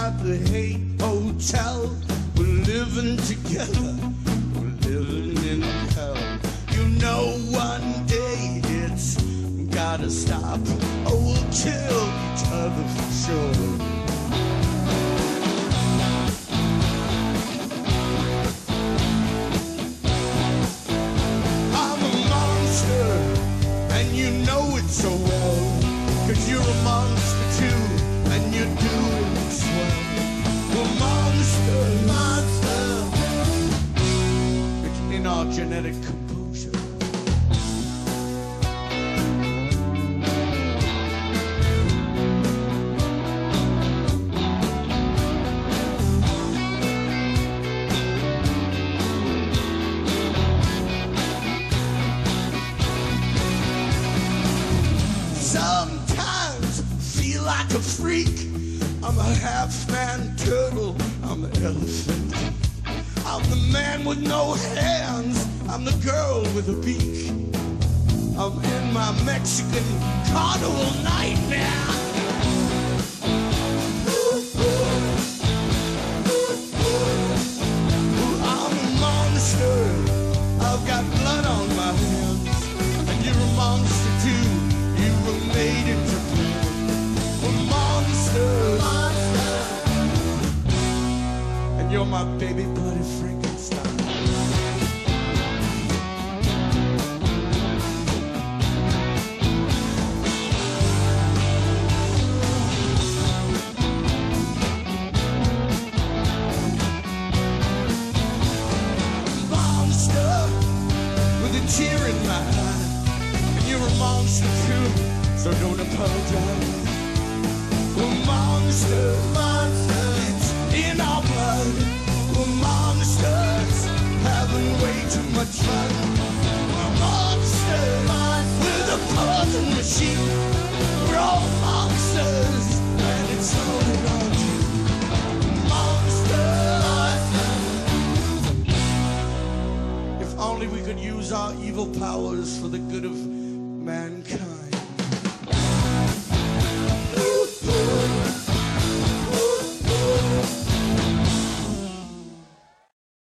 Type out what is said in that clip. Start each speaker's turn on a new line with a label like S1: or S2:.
S1: at the Hate Hotel. We're living together, we're living in hell. You know one day it's gotta stop, or we'll kill each other for sure. You know it so well, 'cause you're a monster too, and you're doing swell. We're monster. It's in our genetic composure. Sometimes feel like a freak. I'm a half-man turtle, I'm an elephant. I'm the man with no hands, I'm the girl with a beak. I'm in my Mexican carnival nightmare. I'm a monster, I've got blood on my hands, and you're a monster too. You were made into blood. We're monsters. And you're my baby bloody Frankenstein. Monster with a tear in my eye. And you're a monster too, so don't apologize. We're monsters, it's in our blood. We're monsters, having way too much fun. We're monsters, we're the poison machine. We're all monsters, and it's all around you. Monsters. If only we could use our evil powers for the good of mankind.